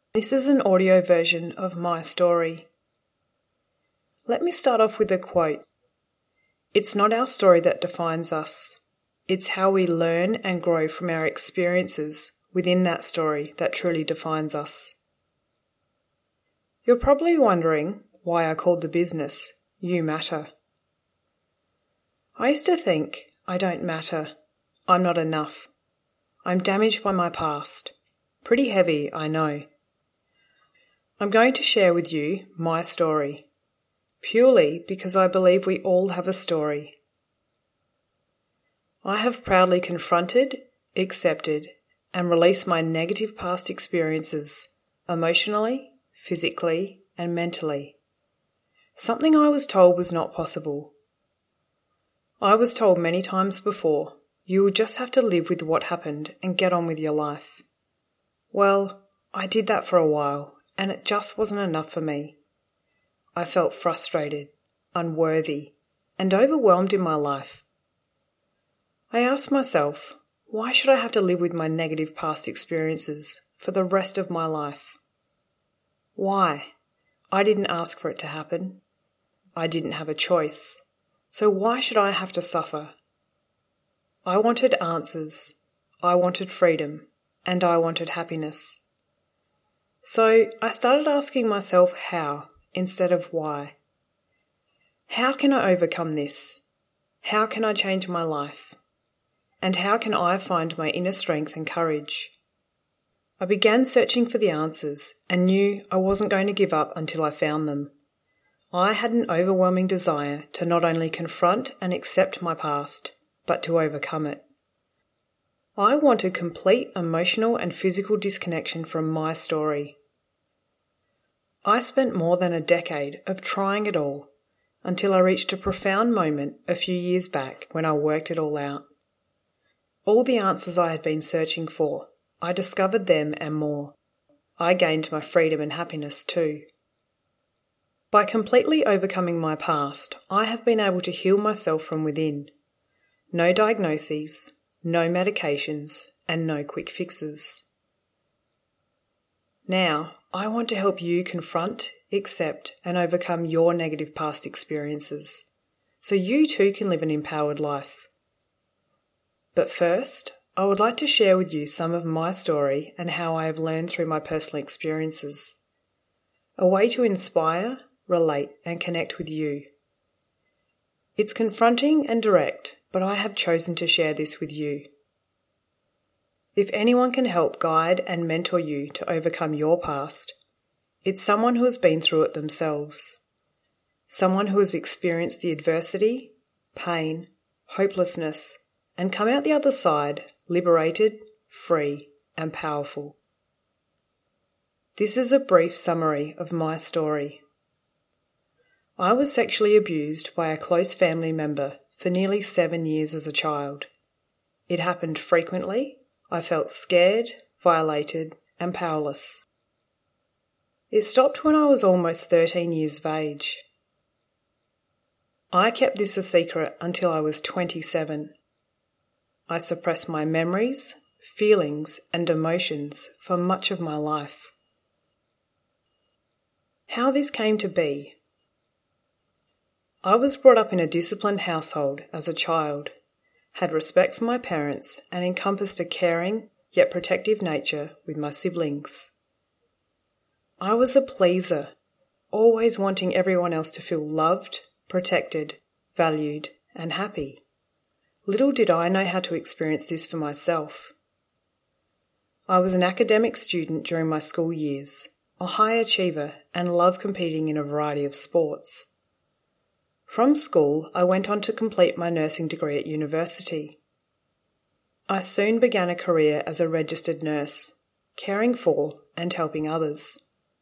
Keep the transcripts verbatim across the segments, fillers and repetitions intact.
This is an audio version of my story. Let me start off with a quote. It's not our story that defines us. It's how we learn and grow from our experiences within that story that truly defines us. You're probably wondering why I called the business You Matter. I used to think I don't matter. I'm not enough. I'm damaged by my past. Pretty heavy, I know. I'm going to share with you my story, purely because I believe we all have a story. I have proudly confronted, accepted, and released my negative past experiences, emotionally, physically, and mentally. Something I was told was not possible. I was told many times before, you will just have to live with what happened and get on with your life. Well, I did that for a while, and it just wasn't enough for me. I felt frustrated, unworthy, and overwhelmed in my life. I asked myself, why should I have to live with my negative past experiences for the rest of my life? Why? I didn't ask for it to happen. I didn't have a choice. So why should I have to suffer? I wanted answers. I wanted freedom. And I wanted happiness. So I started asking myself how instead of why. How can I overcome this? How can I change my life? And how can I find my inner strength and courage? I began searching for the answers and knew I wasn't going to give up until I found them. I had an overwhelming desire to not only confront and accept my past, but to overcome it. I wanted complete emotional and physical disconnection from my story. I spent more than a decade of trying it all until I reached a profound moment a few years back when I worked it all out. All the answers I had been searching for, I discovered them and more. I gained my freedom and happiness too. By completely overcoming my past, I have been able to heal myself from within. No diagnoses, no medications, and no quick fixes. Now, I want to help you confront, accept, and overcome your negative past experiences, so you too can live an empowered life. But first, I would like to share with you some of my story and how I have learned through my personal experiences. A way to inspire, relate, and connect with you. It's confronting and direct, but I have chosen to share this with you. If anyone can help guide and mentor you to overcome your past, it's someone who has been through it themselves. Someone who has experienced the adversity, pain, hopelessness, and come out the other side liberated, free, and powerful. This is a brief summary of my story. I was sexually abused by a close family member for nearly seven years as a child. It happened frequently. I felt scared, violated, and powerless. It stopped when I was almost thirteen years of age. I kept this a secret until I was twenty-seven. I suppressed my memories, feelings, and emotions for much of my life. How this came to be. I was brought up in a disciplined household as a child, had respect for my parents, and encompassed a caring yet protective nature with my siblings. I was a pleaser, always wanting everyone else to feel loved, protected, valued, and happy. Little did I know how to experience this for myself. I was an academic student during my school years, a high achiever, and loved competing in a variety of sports. From school, I went on to complete my nursing degree at university. I soon began a career as a registered nurse, caring for and helping others.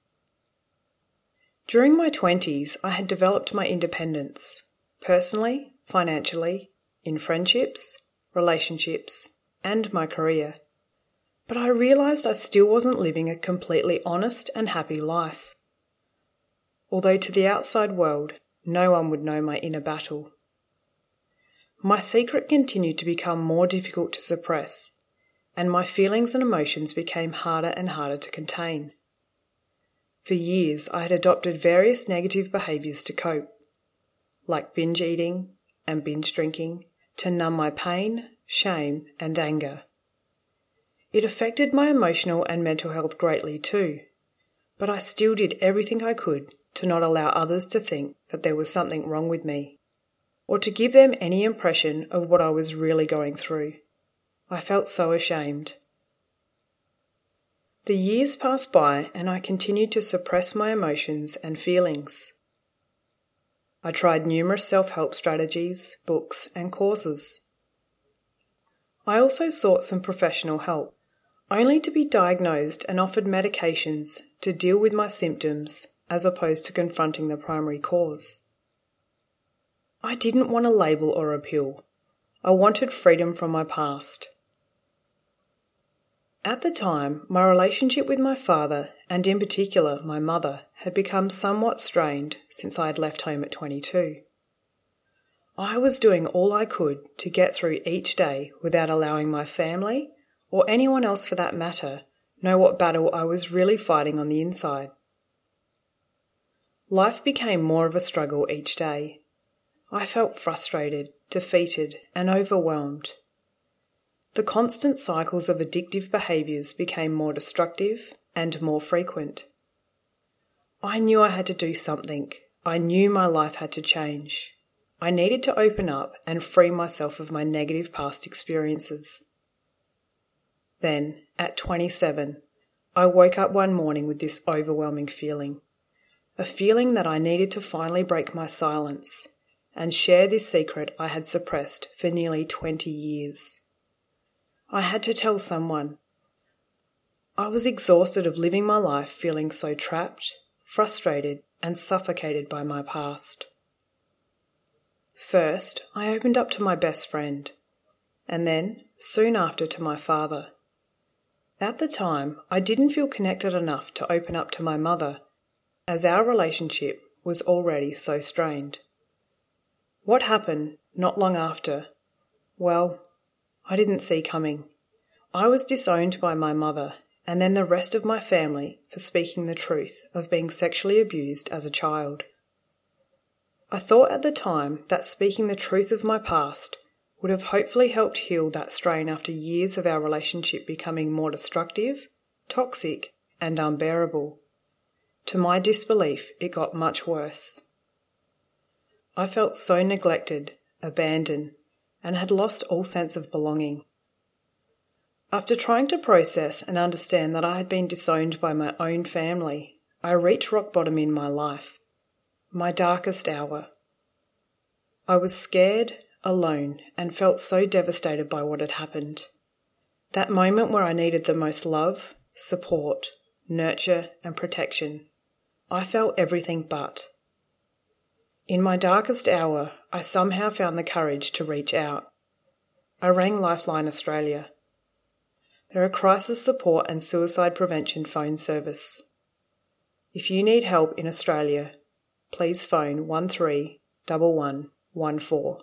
During my twenties, I had developed my independence, personally, financially, in friendships, relationships, and my career. But I realised I still wasn't living a completely honest and happy life. Although to the outside world, no one would know my inner battle. My secret continued to become more difficult to suppress, and my feelings and emotions became harder and harder to contain. For years, I had adopted various negative behaviours to cope, like binge eating and binge drinking, to numb my pain, shame, and anger. It affected my emotional and mental health greatly too, but I still did everything I could to not allow others to think that there was something wrong with me, or to give them any impression of what I was really going through. I felt so ashamed. The years passed by and I continued to suppress my emotions and feelings. I tried numerous self-help strategies, books, and courses. I also sought some professional help, only to be diagnosed and offered medications to deal with my symptoms as opposed to confronting the primary cause. I didn't want a label or a pill. I wanted freedom from my past. At the time, my relationship with my father, and in particular my mother, had become somewhat strained since I had left home at twenty-two. I was doing all I could to get through each day without allowing my family, or anyone else for that matter, know what battle I was really fighting on the inside. Life became more of a struggle each day. I felt frustrated, defeated, and overwhelmed. The constant cycles of addictive behaviours became more destructive and more frequent. I knew I had to do something. I knew my life had to change. I needed to open up and free myself of my negative past experiences. Then, at twenty-seven, I woke up one morning with this overwhelming feeling. A feeling that I needed to finally break my silence and share this secret I had suppressed for nearly twenty years. I had to tell someone. I was exhausted of living my life feeling so trapped, frustrated, and suffocated by my past. First, I opened up to my best friend, and then, soon after, to my father. At the time, I didn't feel connected enough to open up to my mother, as our relationship was already so strained. What happened not long after? Well, I didn't see coming. I was disowned by my mother and then the rest of my family for speaking the truth of being sexually abused as a child. I thought at the time that speaking the truth of my past would have hopefully helped heal that strain after years of our relationship becoming more destructive, toxic, and unbearable. To my disbelief, it got much worse. I felt so neglected, abandoned, and had lost all sense of belonging. After trying to process and understand that I had been disowned by my own family, I reached rock bottom in my life, my darkest hour. I was scared, alone, and felt so devastated by what had happened. That moment where I needed the most love, support, nurture, and protection, I felt everything but. In my darkest hour, I somehow found the courage to reach out. I rang Lifeline Australia. They're a crisis support and suicide prevention phone service. If you need help in Australia, please phone one three one one one four.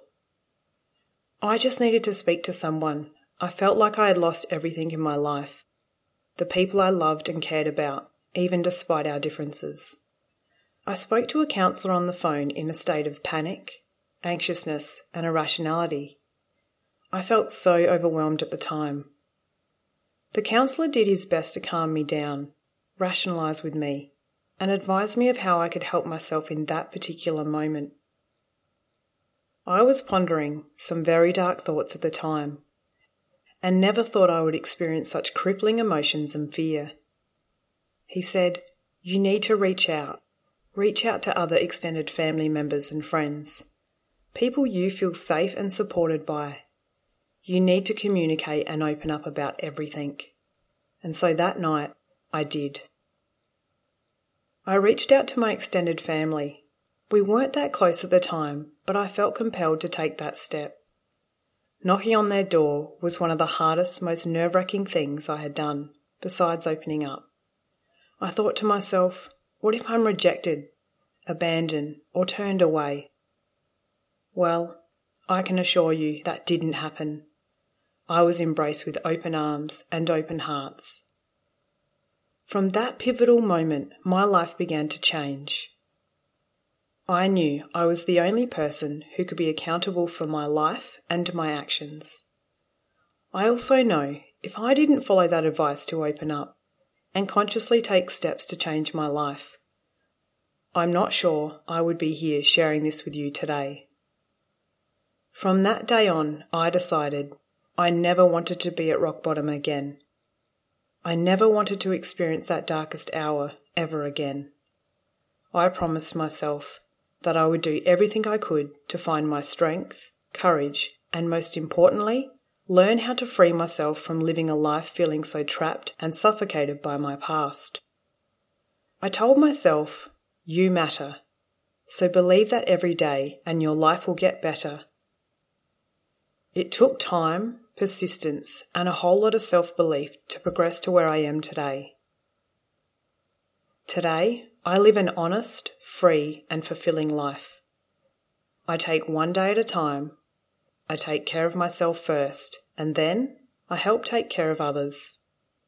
I just needed to speak to someone. I felt like I had lost everything in my life. The people I loved and cared about, even despite our differences. I spoke to a counsellor on the phone in a state of panic, anxiousness, and irrationality. I felt so overwhelmed at the time. The counsellor did his best to calm me down, rationalise with me, and advise me of how I could help myself in that particular moment. I was pondering some very dark thoughts at the time, and never thought I would experience such crippling emotions and fear. He said, "You need to reach out. Reach out to other extended family members and friends, people you feel safe and supported by. You need to communicate and open up about everything." And so that night, I did. I reached out to my extended family. We weren't that close at the time, but I felt compelled to take that step. Knocking on their door was one of the hardest, most nerve-wracking things I had done, besides opening up. I thought to myself, what if I'm rejected, abandoned, or turned away? Well, I can assure you that didn't happen. I was embraced with open arms and open hearts. From that pivotal moment, my life began to change. I knew I was the only person who could be accountable for my life and my actions. I also know if I didn't follow that advice to open up and consciously take steps to change my life, I'm not sure I would be here sharing this with you today. From that day on, I decided I never wanted to be at rock bottom again. I never wanted to experience that darkest hour ever again. I promised myself that I would do everything I could to find my strength, courage, and most importantly, learn how to free myself from living a life feeling so trapped and suffocated by my past. I told myself, you matter, so believe that every day and your life will get better. It took time, persistence, and a whole lot of self-belief to progress to where I am today. Today, I live an honest, free, and fulfilling life. I take one day at a time. I take care of myself first, and then I help take care of others.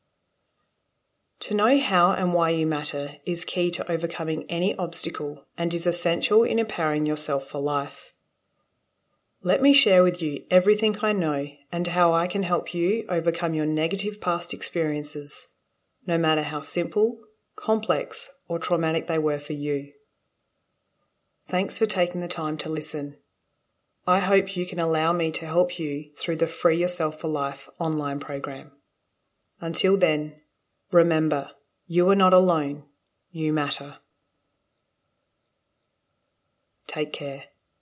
To know how and why you matter is key to overcoming any obstacle and is essential in empowering yourself for life. Let me share with you everything I know and how I can help you overcome your negative past experiences, no matter how simple, complex, or traumatic they were for you. Thanks for taking the time to listen. I hope you can allow me to help you through the Free Yourself for Life online program. Until then, remember, you are not alone. You matter. Take care.